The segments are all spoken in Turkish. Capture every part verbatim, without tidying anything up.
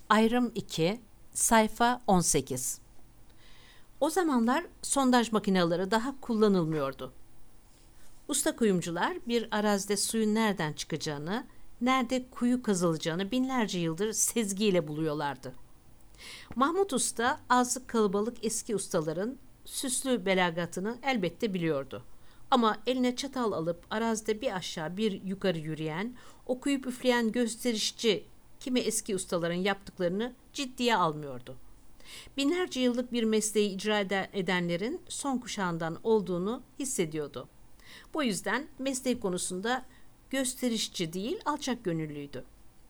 Ayrım iki, sayfa on sekiz. O zamanlar sondaj makineleri daha kullanılmıyordu. Usta kuyumcular bir arazide suyun nereden çıkacağını, nerede kuyu kazılacağını binlerce yıldır sezgiyle buluyorlardı. Mahmut Usta azık kalabalık eski ustaların süslü belagatını elbette biliyordu. Ama eline çatal alıp arazide bir aşağı bir yukarı yürüyen, okuyup üfleyen gösterişçi kimi eski ustaların yaptıklarını ciddiye almıyordu. Binlerce yıllık bir mesleği icra edenlerin son kuşağından olduğunu hissediyordu. Bu yüzden mesleği konusunda gösterişçi değil, alçak gönüllüydü.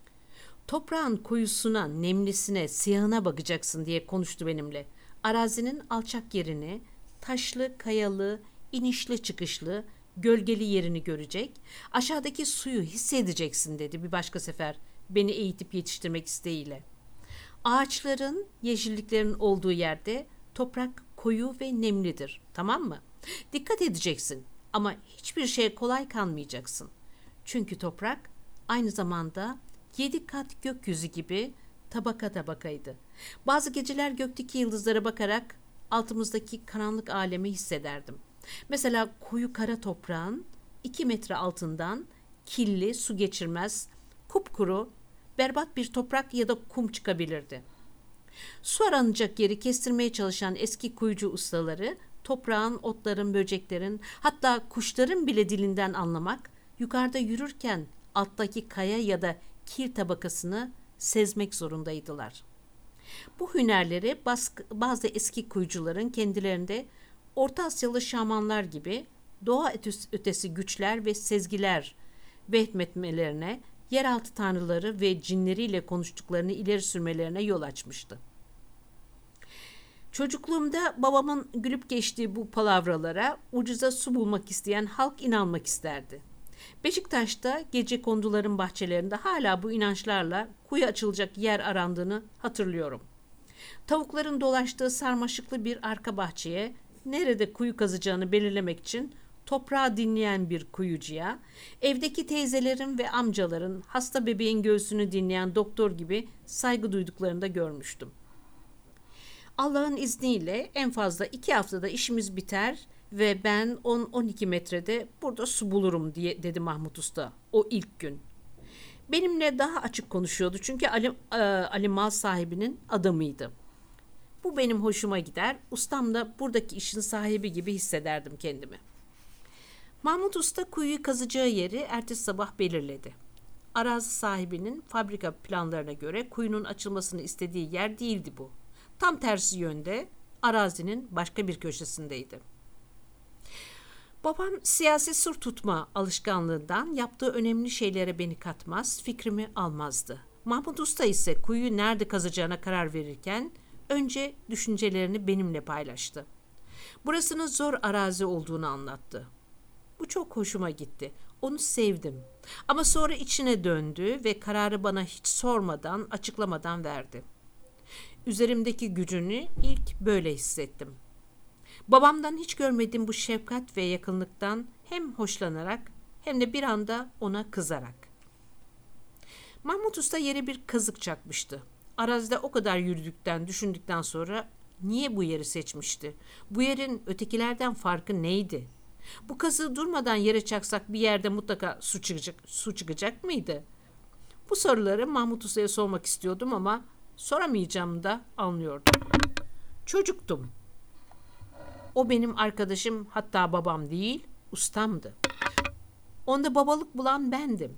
Toprağın koyusuna, nemlisine, siyahına bakacaksın diye konuştu benimle. Arazinin alçak yerini, taşlı, kayalı, inişli çıkışlı, gölgeli yerini görecek, aşağıdaki suyu hissedeceksin dedi bir başka sefer beni eğitip yetiştirmek isteğiyle. Ağaçların, yeşilliklerin olduğu yerde toprak koyu ve nemlidir, tamam mı? Dikkat edeceksin ama hiçbir şeye kolay kanmayacaksın. Çünkü toprak aynı zamanda yedi kat gökyüzü gibi tabaka tabakaydı. Bazı geceler gökteki yıldızlara bakarak altımızdaki karanlık alemi hissederdim. Mesela koyu kara toprağın iki metre altından kirli, su geçirmez, kupkuru, berbat bir toprak ya da kum çıkabilirdi. Su aranacak yeri kestirmeye çalışan eski kuyucu ustaları toprağın, otların, böceklerin, hatta kuşların bile dilinden anlamak, yukarıda yürürken alttaki kaya ya da kir tabakasını sezmek zorundaydılar. Bu hünerleri bazı eski kuyucuların kendilerinde Orta Asyalı şamanlar gibi doğa ötesi güçler ve sezgiler vehmetmelerine, yeraltı tanrıları ve cinleriyle konuştuklarını ileri sürmelerine yol açmıştı. Çocukluğumda babamın gülüp geçtiği bu palavralara ucuza su bulmak isteyen halk inanmak isterdi. Beşiktaş'ta gecekonduların bahçelerinde hala bu inançlarla kuyu açılacak yer arandığını hatırlıyorum. Tavukların dolaştığı sarmaşıklı bir arka bahçeye nerede kuyu kazacağını belirlemek için toprağı dinleyen bir kuyucuya, evdeki teyzelerin ve amcaların hasta bebeğin göğsünü dinleyen doktor gibi saygı duyduklarını da görmüştüm. Allah'ın izniyle en fazla iki haftada işimiz biter ve ben on on iki metrede burada su bulurum diye dedi Mahmut Usta o ilk gün. Benimle daha açık konuşuyordu çünkü Ali, e, Ali mal sahibinin adamıydı. Bu benim hoşuma gider, ustam da buradaki işin sahibi gibi hissederdim kendimi. Mahmut Usta kuyuyu kazacağı yeri ertesi sabah belirledi. Arazi sahibinin fabrika planlarına göre kuyunun açılmasını istediği yer değildi bu. Tam tersi yönde arazinin başka bir köşesindeydi. Babam siyasi sır tutma alışkanlığından yaptığı önemli şeylere beni katmaz, fikrimi almazdı. Mahmut Usta ise kuyuyu nerede kazacağına karar verirken önce düşüncelerini benimle paylaştı. Burasının zor arazi olduğunu anlattı. Bu çok hoşuma gitti. Onu sevdim. Ama sonra içine döndü ve kararı bana hiç sormadan, açıklamadan verdi. Üzerimdeki gücünü ilk böyle hissettim. Babamdan hiç görmediğim bu şefkat ve yakınlıktan hem hoşlanarak hem de bir anda ona kızarak. Mahmut Usta yere bir kazık çakmıştı. Arazide o kadar yürüdükten, düşündükten sonra niye bu yeri seçmişti? Bu yerin ötekilerden farkı neydi? Bu kazığı durmadan yere çaksak bir yerde mutlaka su çıkacak, su çıkacak mıydı? Bu soruları Mahmut Usta'ya sormak istiyordum ama soramayacağımı da anlıyordum. Çocuktum. O benim arkadaşım, hatta babam değil, ustamdı. Onda babalık bulan bendim.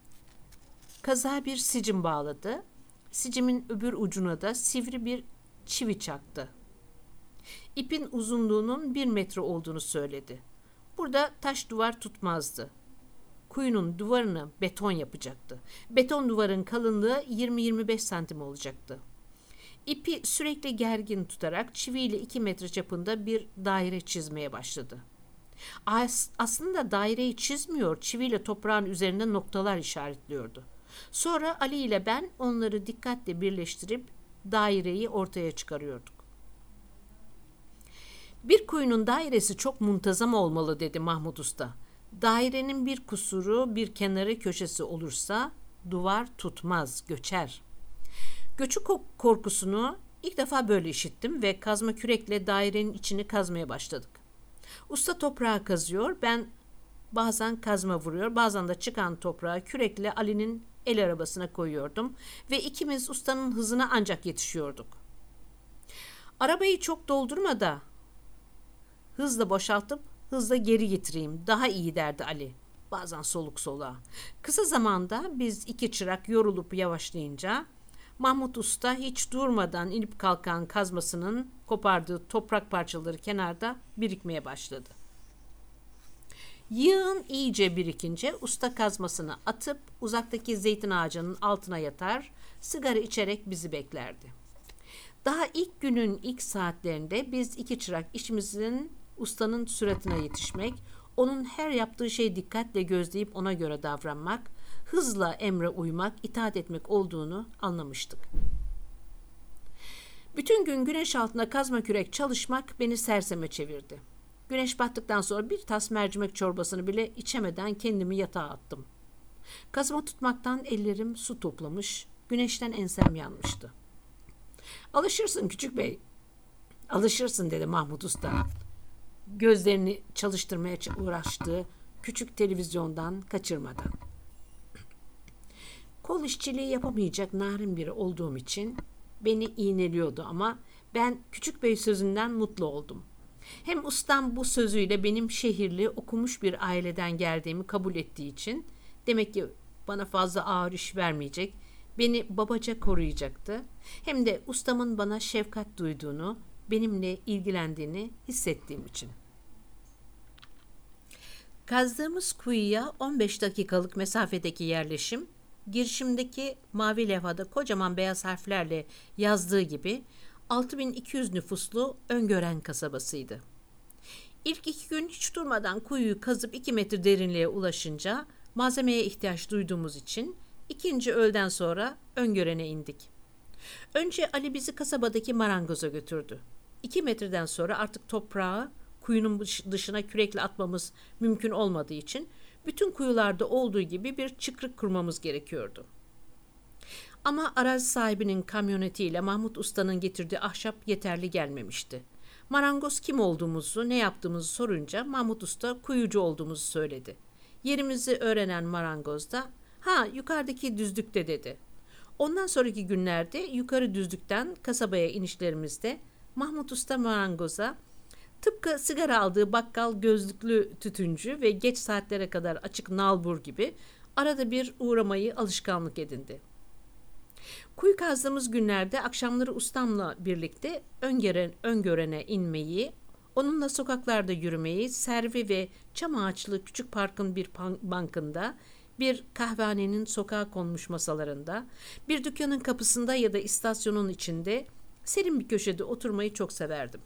Kazığa bir sicim bağladı. Sicimin öbür ucuna da sivri bir çivi çaktı. İpin uzunluğunun bir metre olduğunu söyledi. Burada taş duvar tutmazdı. Kuyunun duvarını beton yapacaktı. Beton duvarın kalınlığı yirmi yirmi beş santim olacaktı. İpi sürekli gergin tutarak çiviyle iki metre çapında bir daire çizmeye başladı. As- aslında daireyi çizmiyor, çiviyle toprağın üzerinde noktalar işaretliyordu. Sonra Ali ile ben onları dikkatle birleştirip daireyi ortaya çıkarıyorduk. Bir kuyunun dairesi çok muntazam olmalı dedi Mahmut Usta. Dairenin bir kusuru, bir kenarı, köşesi olursa duvar tutmaz, göçer. Göçü korkusunu ilk defa böyle işittim ve kazma kürekle dairenin içini kazmaya başladık. Usta toprağı kazıyor, ben bazen kazma vuruyor, bazen de çıkan toprağı kürekle Ali'nin el arabasına koyuyordum ve ikimiz ustanın hızına ancak yetişiyorduk. Arabayı çok doldurma da hızla boşaltıp hızla geri getireyim, daha iyi derdi Ali. Bazen soluk soluğa. Kısa zamanda biz iki çırak yorulup yavaşlayınca Mahmut Usta hiç durmadan inip kalkan kazmasının kopardığı toprak parçaları kenarda birikmeye başladı. Yığın iyice birikince usta kazmasını atıp uzaktaki zeytin ağacının altına yatar, sigara içerek bizi beklerdi. Daha ilk günün ilk saatlerinde biz iki çırak işimizin ustanın süratine yetişmek, onun her yaptığı şeyi dikkatle gözleyip ona göre davranmak, hızla emre uymak, itaat etmek olduğunu anlamıştık. Bütün gün güneş altında kazma kürek çalışmak beni serseme çevirdi. Güneş battıktan sonra bir tas mercimek çorbasını bile içemeden kendimi yatağa attım. Kazma tutmaktan ellerim su toplamış, güneşten ensem yanmıştı. "Alışırsın küçük bey, alışırsın," dedi Mahmut Usta. Gözlerini çalıştırmaya uğraştığı küçük televizyondan kaçırmadan. Kol işçiliği yapamayacak narin biri olduğum için beni iğneliyordu ama ben küçük bey sözünden mutlu oldum. Hem ustam bu sözüyle benim şehirli, okumuş bir aileden geldiğimi kabul ettiği için demek ki bana fazla ağır iş vermeyecek, beni babaca koruyacaktı. Hem de ustamın bana şefkat duyduğunu, benimle ilgilendiğini hissettiğim için. Kazdığımız kuyuya on beş dakikalık mesafedeki yerleşim, girişimdeki mavi levhada kocaman beyaz harflerle yazdığı gibi altı bin iki yüz nüfuslu Öngören kasabasıydı. İlk iki gün hiç durmadan kuyuyu kazıp iki metre derinliğe ulaşınca malzemeye ihtiyaç duyduğumuz için ikinci öğleden sonra Öngören'e indik. Önce Ali bizi kasabadaki marangoza götürdü. İki metreden sonra artık toprağı kuyunun dışına kürekle atmamız mümkün olmadığı için bütün kuyularda olduğu gibi bir çıkrık kurmamız gerekiyordu. Ama arazi sahibinin kamyonetiyle Mahmut Usta'nın getirdiği ahşap yeterli gelmemişti. Marangoz kim olduğumuzu, ne yaptığımızı sorunca Mahmut Usta kuyucu olduğumuzu söyledi. Yerimizi öğrenen marangoz da "Ha, yukarıdaki düzlükte," dedi. Ondan sonraki günlerde yukarı düzlükten kasabaya inişlerimizde Mahmut Usta marangoza tıpkı sigara aldığı bakkal gözlüklü tütüncü ve geç saatlere kadar açık nalbur gibi arada bir uğramayı alışkanlık edindi. Kuyu kazdığımız günlerde akşamları ustamla birlikte Öngören, Öngören'e inmeyi, onunla sokaklarda yürümeyi, servi ve çam ağaçlı küçük parkın bir bankında, bir kahvehanenin sokağa konmuş masalarında, bir dükkanın kapısında ya da istasyonun içinde serin bir köşede oturmayı çok severdim.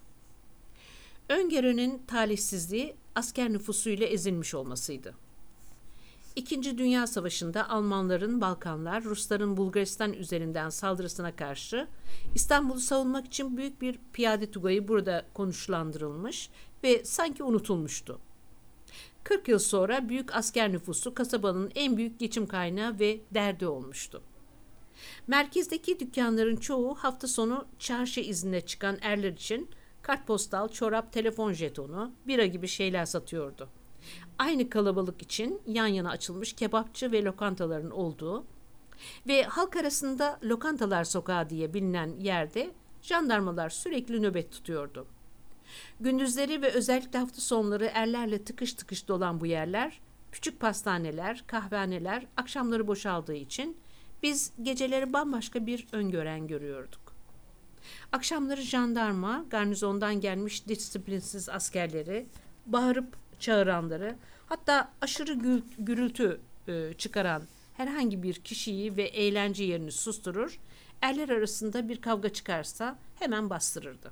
Öngören'in talihsizliği asker nüfusuyla ezilmiş olmasıydı. İkinci Dünya Savaşı'nda Almanların Balkanlar, Rusların Bulgaristan üzerinden saldırısına karşı İstanbul'u savunmak için büyük bir piyade tugayı burada konuşlandırılmış ve sanki unutulmuştu. kırk yıl sonra büyük asker nüfusu kasabanın en büyük geçim kaynağı ve derdi olmuştu. Merkezdeki dükkanların çoğu hafta sonu çarşı iznine çıkan erler için kartpostal, çorap, telefon jetonu, bira gibi şeyler satıyordu. Aynı kalabalık için yan yana açılmış kebapçı ve lokantaların olduğu ve halk arasında Lokantalar Sokağı diye bilinen yerde jandarmalar sürekli nöbet tutuyordu. Gündüzleri ve özellikle hafta sonları erlerle tıkış tıkış dolan bu yerler, küçük pastaneler, kahvehaneler akşamları boşaldığı için biz geceleri bambaşka bir Öngören görüyorduk. Akşamları jandarma, garnizondan gelmiş disiplinsiz askerleri, bağırıp çağıranları, hatta aşırı gül- gürültü e, çıkaran herhangi bir kişiyi ve eğlence yerini susturur, erler arasında bir kavga çıkarsa hemen bastırırdı.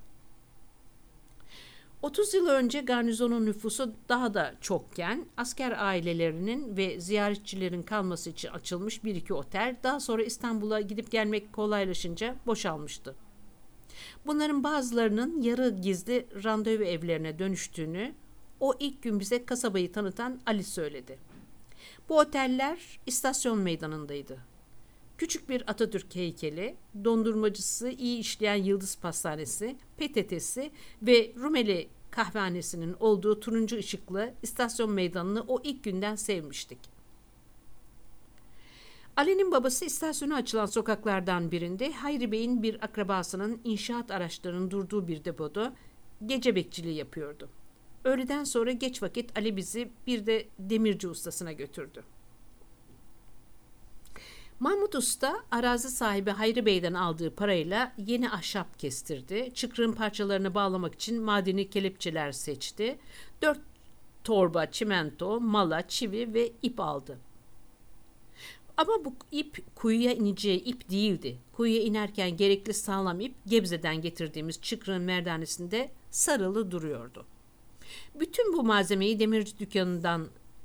otuz yıl önce garnizonun nüfusu daha da çokken asker ailelerinin ve ziyaretçilerin kalması için açılmış bir iki otel daha sonra İstanbul'a gidip gelmek kolaylaşınca boşalmıştı. Bunların bazılarının yarı gizli randevu evlerine dönüştüğünü o ilk gün bize kasabayı tanıtan Ali söyledi. Bu oteller istasyon meydanındaydı. Küçük bir Atatürk heykeli, dondurmacısı, iyi işleyen Yıldız Pastanesi, P T T'si ve Rumeli kahvehanesinin olduğu turuncu ışıklı istasyon meydanını o ilk günden sevmiştik. Ali'nin babası istasyona açılan sokaklardan birinde Hayri Bey'in bir akrabasının inşaat araçlarının durduğu bir depoda gece bekçiliği yapıyordu. Öğleden sonra geç vakit Ali bizi bir de demirci ustasına götürdü. Mahmut Usta arazi sahibi Hayri Bey'den aldığı parayla yeni ahşap kestirdi. Çıkrığın parçalarını bağlamak için madeni kelepçeler seçti. Dört torba çimento, mala, çivi ve ip aldı. Ama bu ip kuyuya ineceği ip değildi. Kuyuya inerken gerekli sağlam ip Gebze'den getirdiğimiz çıkrığın merdanesinde sarılı duruyordu. Bütün bu malzemeyi demirci dükkanından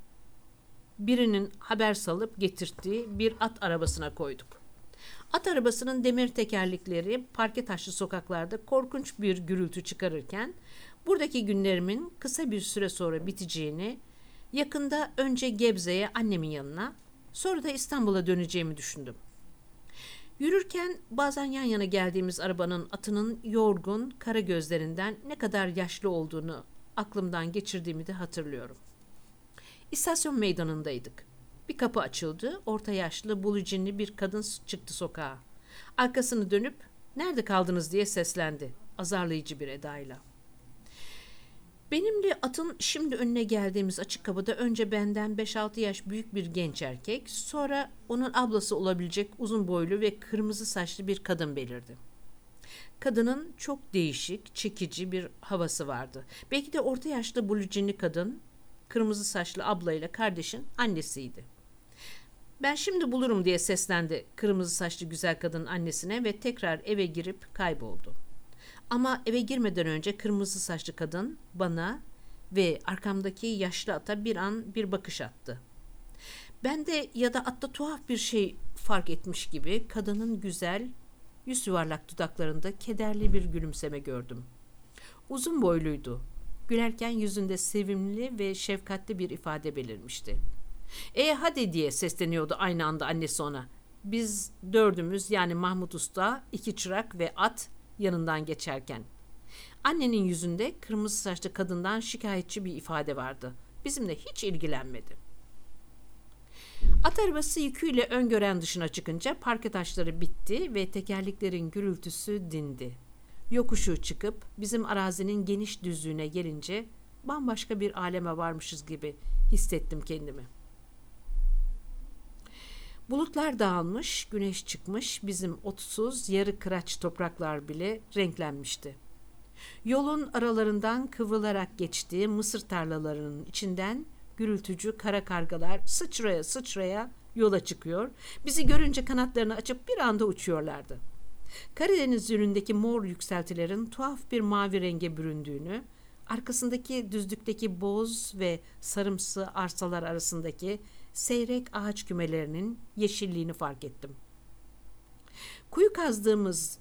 birinin haber salıp getirttiği bir at arabasına koyduk. At arabasının demir tekerlekleri parke taşlı sokaklarda korkunç bir gürültü çıkarırken buradaki günlerimin kısa bir süre sonra biteceğini, yakında önce Gebze'ye annemin yanına, sonra da İstanbul'a döneceğimi düşündüm. Yürürken bazen yan yana geldiğimiz arabanın atının yorgun, kara gözlerinden ne kadar yaşlı olduğunu aklımdan geçirdiğimi de hatırlıyorum. İstasyon meydanındaydık. Bir kapı açıldı, orta yaşlı, bulucinli bir kadın çıktı sokağa. Arkasını dönüp, "Nerede kaldınız?" diye seslendi, azarlayıcı bir edayla. Benimle atın şimdi önüne geldiğimiz açık kapıda önce benden beş altı yaş büyük bir genç erkek, sonra onun ablası olabilecek uzun boylu ve kırmızı saçlı bir kadın belirdi. Kadının çok değişik, çekici bir havası vardı. Belki de orta yaşlı bulucinli kadın, kırmızı saçlı ablayla kardeşin annesiydi. "Ben şimdi bulurum" diye seslendi kırmızı saçlı güzel kadının annesine ve tekrar eve girip kayboldu. Ama eve girmeden önce kırmızı saçlı kadın bana ve arkamdaki yaşlı ata bir an bir bakış attı. Ben de ya da atta tuhaf bir şey fark etmiş gibi kadının güzel, yüz yuvarlak dudaklarında kederli bir gülümseme gördüm. Uzun boyluydu. Gülerken yüzünde sevimli ve şefkatli bir ifade belirmişti. "E hadi" diye sesleniyordu aynı anda annesi ona. Biz dördümüz, yani Mahmut Usta, iki çırak ve at yanından geçerken. Annenin yüzünde kırmızı saçlı kadından şikayetçi bir ifade vardı. Bizimle hiç ilgilenmedi. At arabası yüküyle öngören dışına çıkınca parke taşları bitti ve tekerleklerin gürültüsü dindi. Yokuşu çıkıp bizim arazinin geniş düzlüğüne gelince bambaşka bir aleme varmışız gibi hissettim kendimi. Bulutlar dağılmış, güneş çıkmış, bizim otsuz, yarı kıraç topraklar bile renklenmişti. Yolun aralarından kıvrılarak geçtiği mısır tarlalarının içinden gürültücü kara kargalar sıçraya sıçraya yola çıkıyor, bizi görünce kanatlarını açıp bir anda uçuyorlardı. Karadeniz yönündeki mor yükseltilerin tuhaf bir mavi renge büründüğünü, arkasındaki düzlükteki boz ve sarımsı arsalar arasındaki seyrek ağaç kümelerinin yeşilliğini fark ettim. Kuyu kazdığımız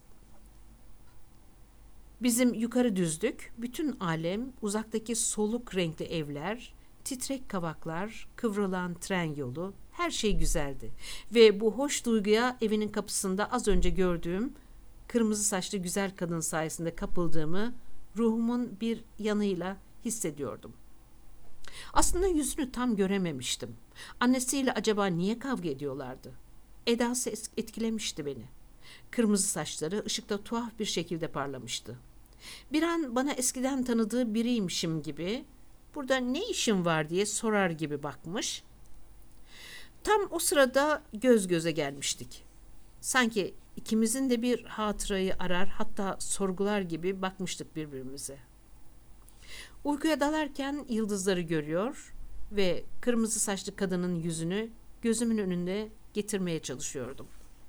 bizim yukarı düzlük, bütün alem, uzaktaki soluk renkli evler, titrek kavaklar, kıvrılan tren yolu, her şey güzeldi. Ve bu hoş duyguya evinin kapısında az önce gördüğüm kırmızı saçlı güzel kadın sayesinde kapıldığımı ruhumun bir yanıyla hissediyordum. Aslında yüzünü tam görememiştim. Annesiyle acaba niye kavga ediyorlardı? Edası etkilemişti beni. Kırmızı saçları ışıkta tuhaf bir şekilde parlamıştı. Bir an bana eskiden tanıdığı biriymişim gibi, "Burada ne işin var?" diye sorar gibi bakmış. Tam o sırada göz göze gelmiştik. Sanki ikimizin de bir hatırayı arar, hatta sorgular gibi bakmıştık birbirimize. Uykuya dalarken yıldızları görüyor ve kırmızı saçlı kadının yüzünü gözümün önünde getirmeye çalışıyordum.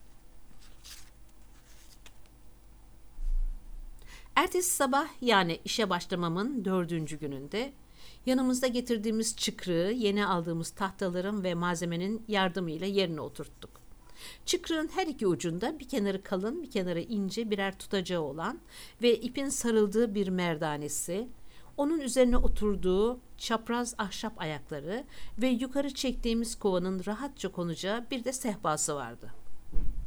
Ertesi sabah, yani işe başlamamın dördüncü gününde, yanımızda getirdiğimiz çıkrığı yeni aldığımız tahtaların ve malzemenin yardımıyla yerine oturttuk. Çıkrığın her iki ucunda bir kenarı kalın, bir kenarı ince birer tutacağı olan ve ipin sarıldığı bir merdanesi, onun üzerine oturduğu çapraz ahşap ayakları ve yukarı çektiğimiz kovanın rahatça konacağı bir de sehpası vardı.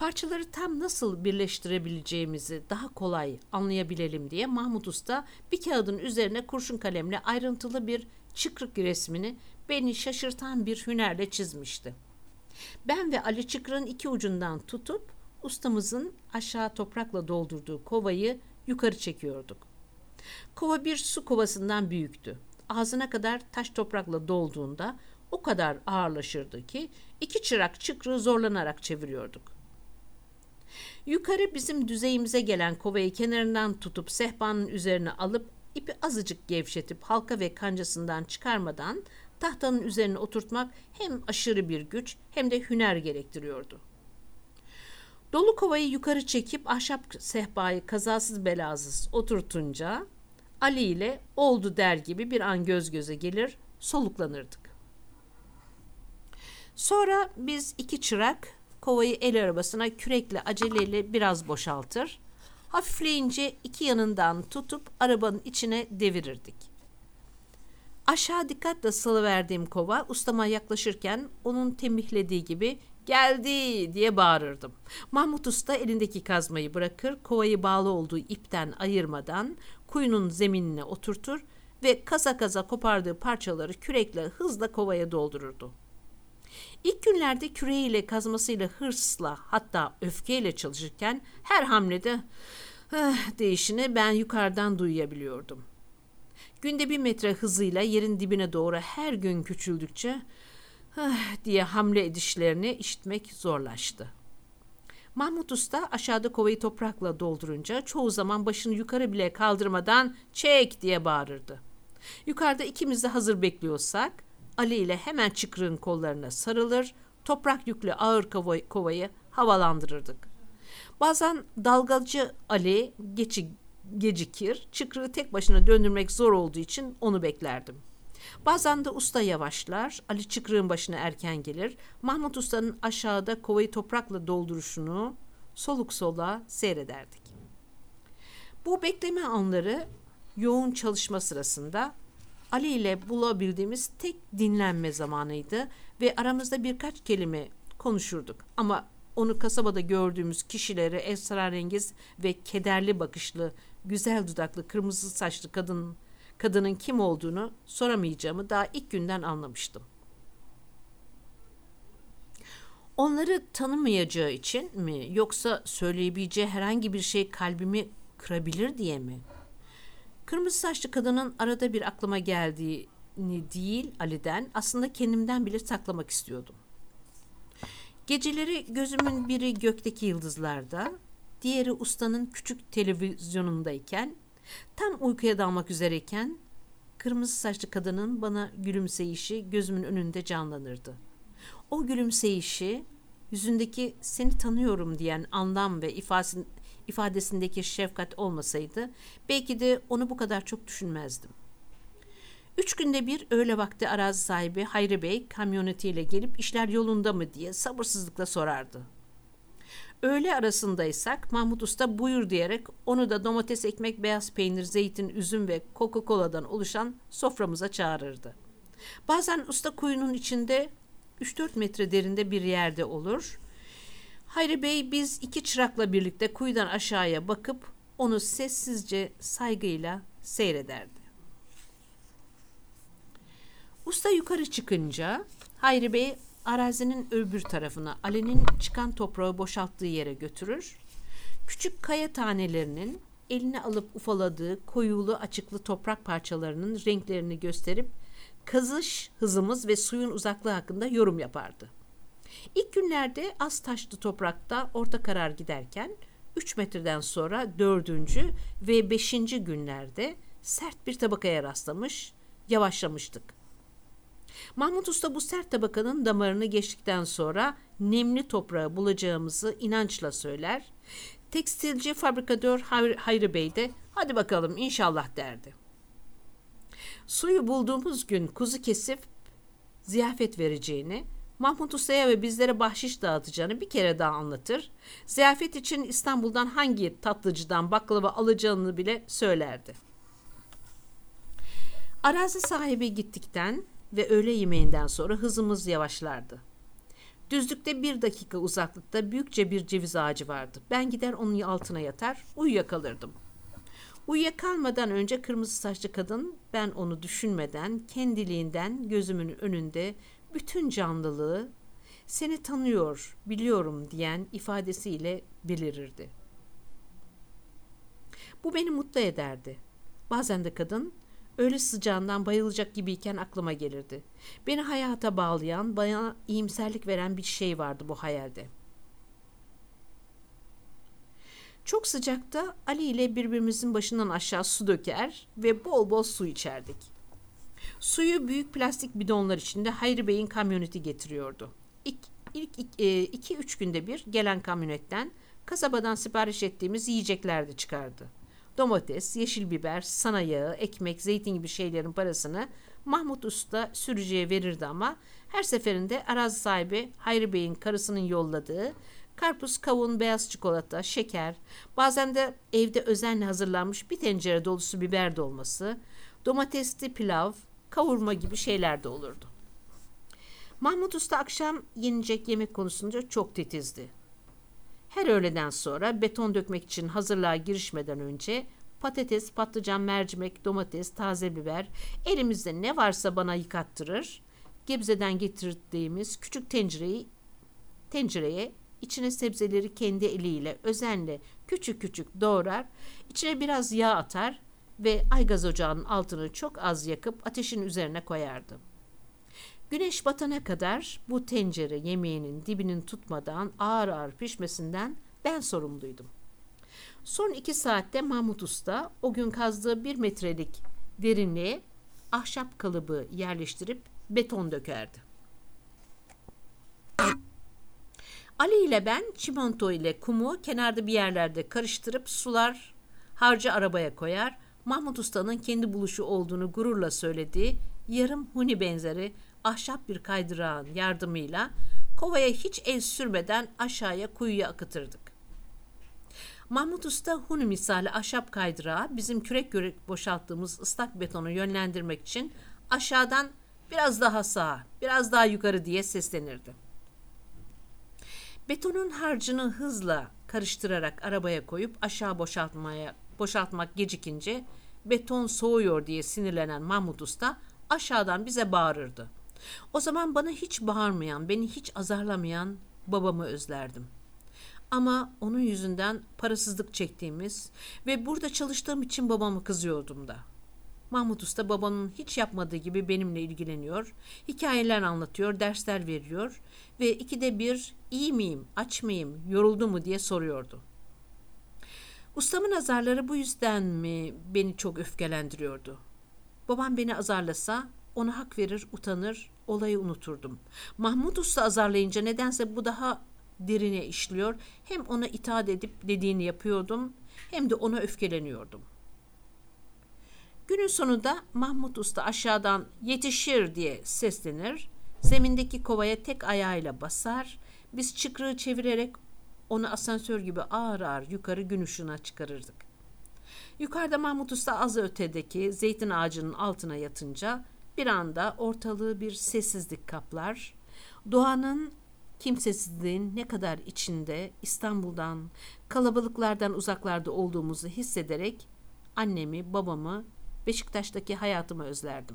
Parçaları tam nasıl birleştirebileceğimizi daha kolay anlayabilelim diye Mahmut Usta bir kağıdın üzerine kurşun kalemle ayrıntılı bir çıkrık resmini beni şaşırtan bir hünerle çizmişti. Ben ve Ali çıkrığın iki ucundan tutup ustamızın aşağı toprakla doldurduğu kovayı yukarı çekiyorduk. Kova bir su kovasından büyüktü. Ağzına kadar taş toprakla dolduğunda o kadar ağırlaşırdı ki iki çırak çıkrığı zorlanarak çeviriyorduk. Yukarı bizim düzeyimize gelen kovayı kenarından tutup sehpanın üzerine alıp ipi azıcık gevşetip halka ve kancasından çıkarmadan tahtanın üzerine oturtmak hem aşırı bir güç hem de hüner gerektiriyordu. Dolu kovayı yukarı çekip ahşap sehpayı kazasız belasız oturtunca Ali ile oldu der gibi bir an göz göze gelir, soluklanırdık. Sonra biz iki çırak kovayı el arabasına kürekle aceleyle biraz boşaltır, hafifleyince iki yanından tutup arabanın içine devirirdik. Aşağı dikkatle salıverdiğim kova ustama yaklaşırken onun tembihlediği gibi geldi diye bağırırdım. Mahmut Usta elindeki kazmayı bırakır, kovayı bağlı olduğu ipten ayırmadan kuyunun zeminine oturtur ve kaza kaza kopardığı parçaları kürekle hızla kovaya doldururdu. İlk günlerde küreğiyle kazmasıyla hırsla hatta öfkeyle çalışırken her hamlede eh, değişini ben yukarıdan duyabiliyordum. Günde bir metre hızıyla yerin dibine doğru her gün küçüldükçe eh, diye hamle edişlerini işitmek zorlaştı. Mahmut Usta aşağıda kovayı toprakla doldurunca çoğu zaman başını yukarı bile kaldırmadan çek diye bağırırdı. Yukarıda ikimiz de hazır bekliyorsak Ali ile hemen çıkrığın kollarına sarılır, toprak yüklü ağır kovayı, kovayı havalandırırdık. Bazen dalgacı Ali geçi, gecikir, çıkrığı tek başına döndürmek zor olduğu için onu beklerdim. Bazen de usta yavaşlar, Ali çıkrığın başına erken gelir, Mahmut Usta'nın aşağıda kovayı toprakla dolduruşunu soluk sola seyrederdik. Bu bekleme anları yoğun çalışma sırasında Ali ile bulabildiğimiz tek dinlenme zamanıydı ve aramızda birkaç kelime konuşurduk. Ama onu kasabada gördüğümüz kişilere esrarengiz ve kederli bakışlı, güzel dudaklı, kırmızı saçlı kadın, kadının kim olduğunu soramayacağımı daha ilk günden anlamıştım. Onları tanımayacağı için mi yoksa söyleyebileceği herhangi bir şey kalbimi kırabilir diye mi? Kırmızı saçlı kadının arada bir aklıma geldiğini değil Ali'den, aslında kendimden bile saklamak istiyordum. Geceleri gözümün biri gökteki yıldızlarda, diğeri ustanın küçük televizyonundayken, tam uykuya dalmak üzereyken, kırmızı saçlı kadının bana gülümseyişi gözümün önünde canlanırdı. O gülümseyişi, yüzündeki seni tanıyorum diyen anlam ve ifadesini ifadesindeki şefkat olmasaydı belki de onu bu kadar çok düşünmezdim. Üç günde bir öğle vakti arazi sahibi Hayri Bey kamyonetiyle gelip işler yolunda mı diye sabırsızlıkla sorardı. Öğle arasındaysak Mahmut Usta buyur diyerek onu da domates, ekmek, beyaz peynir, zeytin, üzüm ve Coca-Cola'dan oluşan soframıza çağırırdı. Bazen usta kuyunun içinde üç dört metre derinde bir yerde olur. Hayri Bey biz iki çırakla birlikte kuyudan aşağıya bakıp onu sessizce saygıyla seyrederdi. Usta yukarı çıkınca Hayri Bey arazinin öbür tarafına Ali'nin çıkan toprağı boşalttığı yere götürür. Küçük kaya tanelerinin eline alıp ufaladığı koyulu açıklı toprak parçalarının renklerini gösterip kazış hızımız ve suyun uzaklığı hakkında yorum yapardı. İlk günlerde az taşlı toprakta orta karar giderken üç metreden sonra dördüncü ve beşinci günlerde sert bir tabakaya rastlamış, yavaşlamıştık. Mahmut Usta bu sert tabakanın damarını geçtikten sonra nemli toprağı bulacağımızı inançla söyler. Tekstilci fabrikatör Hayri Bey de hadi bakalım inşallah derdi. Suyu bulduğumuz gün kuzu kesip ziyafet vereceğini, Mahmut Usta'ya ve bizlere bahşiş dağıtacağını bir kere daha anlatır. Ziyafet için İstanbul'dan hangi tatlıcıdan baklava alacağını bile söylerdi. Arazi sahibi gittikten ve öğle yemeğinden sonra hızımız yavaşlardı. Düzlükte bir dakika uzaklıkta büyükçe bir ceviz ağacı vardı. Ben gider onun altına yatar, uyuyakalırdım. Uyuyakalmadan önce kırmızı saçlı kadın, ben onu düşünmeden kendiliğinden gözümün önünde bütün canlılığı, seni tanıyor, biliyorum diyen ifadesiyle belirirdi. Bu beni mutlu ederdi. Bazen de kadın öyle sıcağından bayılacak gibiyken aklıma gelirdi. Beni hayata bağlayan, bana iyimserlik veren bir şey vardı bu hayalde. Çok sıcakta Ali ile birbirimizin başından aşağı su döker ve bol bol su içerdik. Suyu büyük plastik bidonlar içinde Hayri Bey'in kamyoneti getiriyordu. İlk, ilk iki üç günde bir gelen kamyonetten kasabadan sipariş ettiğimiz yiyecekler de çıkardı. Domates, yeşil biber, sana yağı, ekmek, zeytin gibi şeylerin parasını Mahmut Usta sürücüye verirdi ama her seferinde arazi sahibi Hayri Bey'in karısının yolladığı karpuz, kavun, beyaz çikolata, şeker, bazen de evde özenle hazırlanmış bir tencere dolusu biber dolması, domatesli pilav, kavurma gibi şeyler de olurdu. Mahmut Usta akşam yenecek yemek konusunda çok titizdi. Her öğleden sonra beton dökmek için hazırlığa girişmeden önce patates, patlıcan, mercimek, domates, taze biber, elimizde ne varsa bana yıkattırır. Gebze'den getirdiğimiz küçük tencereyi tencereye içine sebzeleri kendi eliyle özenle küçük küçük doğrar, içine biraz yağ atar ve aygaz ocağının altını çok az yakıp ateşin üzerine koyardı. Güneş batana kadar bu tencere yemeğinin dibinin tutmadan ağır ağır pişmesinden ben sorumluydum. Son iki saatte Mahmut Usta o gün kazdığı bir metrelik derinliğe ahşap kalıbı yerleştirip beton dökerdi. Ali ile ben çimento ile kumu kenarda bir yerlerde karıştırıp sular harcı arabaya koyar, Mahmut Usta'nın kendi buluşu olduğunu gururla söylediği yarım huni benzeri ahşap bir kaydırağın yardımıyla kovaya hiç el sürmeden aşağıya kuyuya akıtırdık. Mahmut Usta huni misali ahşap kaydırağı bizim kürek kürek boşalttığımız ıslak betonu yönlendirmek için aşağıdan biraz daha sağa, biraz daha yukarı diye seslenirdi. Betonun harcını hızla karıştırarak arabaya koyup aşağı boşaltmaya boşaltmak gecikince beton soğuyor diye sinirlenen Mahmut Usta aşağıdan bize bağırırdı. O zaman bana hiç bağırmayan, beni hiç azarlamayan babamı özlerdim. Ama onun yüzünden parasızlık çektiğimiz ve burada çalıştığım için babamı kızıyordum da. Mahmut Usta babamın hiç yapmadığı gibi benimle ilgileniyor, hikayeler anlatıyor, dersler veriyor ve ikide bir iyi miyim, aç mıyım, yoruldu mu diye soruyordu. Ustamın azarları bu yüzden mi beni çok öfkelendiriyordu? Babam beni azarlasa ona hak verir, utanır, olayı unuturdum. Mahmut Usta azarlayınca nedense bu daha derine işliyor. Hem ona itaat edip dediğini yapıyordum hem de ona öfkeleniyordum. Günün sonunda Mahmut Usta aşağıdan yetişir diye seslenir, zemindeki kovaya tek ayağıyla basar, biz çıkrığı çevirerek onu asansör gibi ağır ağır yukarı gün ışığına çıkarırdık. Yukarıda Mahmut Usta az ötedeki zeytin ağacının altına yatınca bir anda ortalığı bir sessizlik kaplar, doğanın kimsesizliğin ne kadar içinde İstanbul'dan, kalabalıklardan uzaklarda olduğumuzu hissederek annemi, babamı, Beşiktaş'taki hayatımı özlerdim.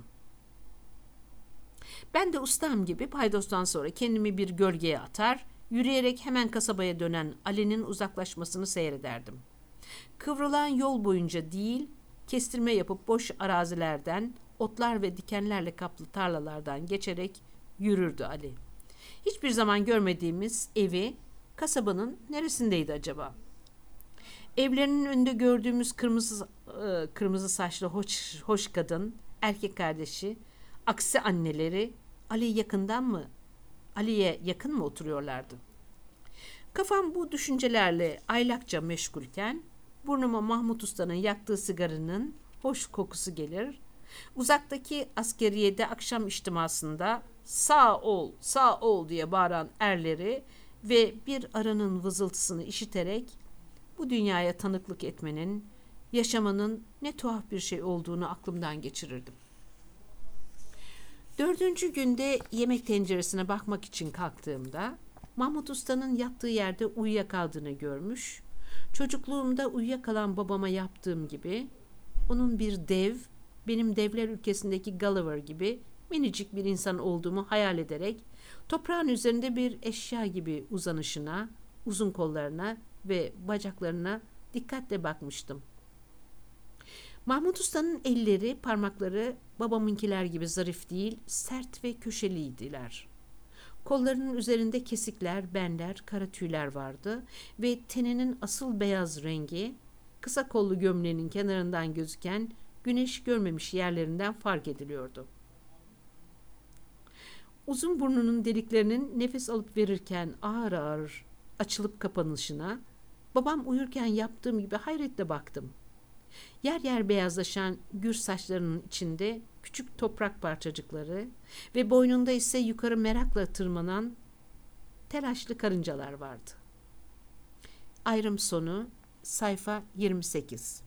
Ben de ustam gibi paydostan sonra kendimi bir gölgeye atar, yürüyerek hemen kasabaya dönen Ali'nin uzaklaşmasını seyrederdim. Kıvrılan yol boyunca değil, kestirme yapıp boş arazilerden, otlar ve dikenlerle kaplı tarlalardan geçerek yürürdü Ali. Hiçbir zaman görmediğimiz evi kasabanın neresindeydi acaba? Evlerinin önünde gördüğümüz kırmızı e, kırmızı saçlı hoş, hoş kadın, erkek kardeşi, aksi anneleri Ali yakından mı? Ali'ye yakın mı oturuyorlardı? Kafam bu düşüncelerle aylakça meşgulken burnuma Mahmut Usta'nın yaktığı sigaranın hoş kokusu gelir. Uzaktaki askeriyede akşam içtimasında sağ ol, sağ ol diye bağıran erleri ve bir arının vızıltısını işiterek bu dünyaya tanıklık etmenin, yaşamanın ne tuhaf bir şey olduğunu aklımdan geçirirdim. Dördüncü günde yemek tenceresine bakmak için kalktığımda Mahmut Usta'nın yattığı yerde uyuyakaldığını görmüş, çocukluğumda uyuyakalan babama yaptığım gibi onun bir dev, benim devler ülkesindeki Gulliver gibi minicik bir insan olduğumu hayal ederek toprağın üzerinde bir eşya gibi uzanışına, uzun kollarına ve bacaklarına dikkatle bakmıştım. Mahmut Usta'nın elleri, parmakları babamınkiler gibi zarif değil, sert ve köşeliydiler. Kollarının üzerinde kesikler, benler, kara tüyler vardı ve teninin asıl beyaz rengi, kısa kollu gömleğinin kenarından gözüken güneş görmemiş yerlerinden fark ediliyordu. Uzun burnunun deliklerinin nefes alıp verirken ağır ağır açılıp kapanışına, babam uyurken yaptığım gibi hayretle baktım. Yer yer beyazlaşan gür saçlarının içinde küçük toprak parçacıkları ve boynunda ise yukarı merakla tırmanan telaşlı karıncalar vardı. Ayrım sonu sayfa yirmi sekiz.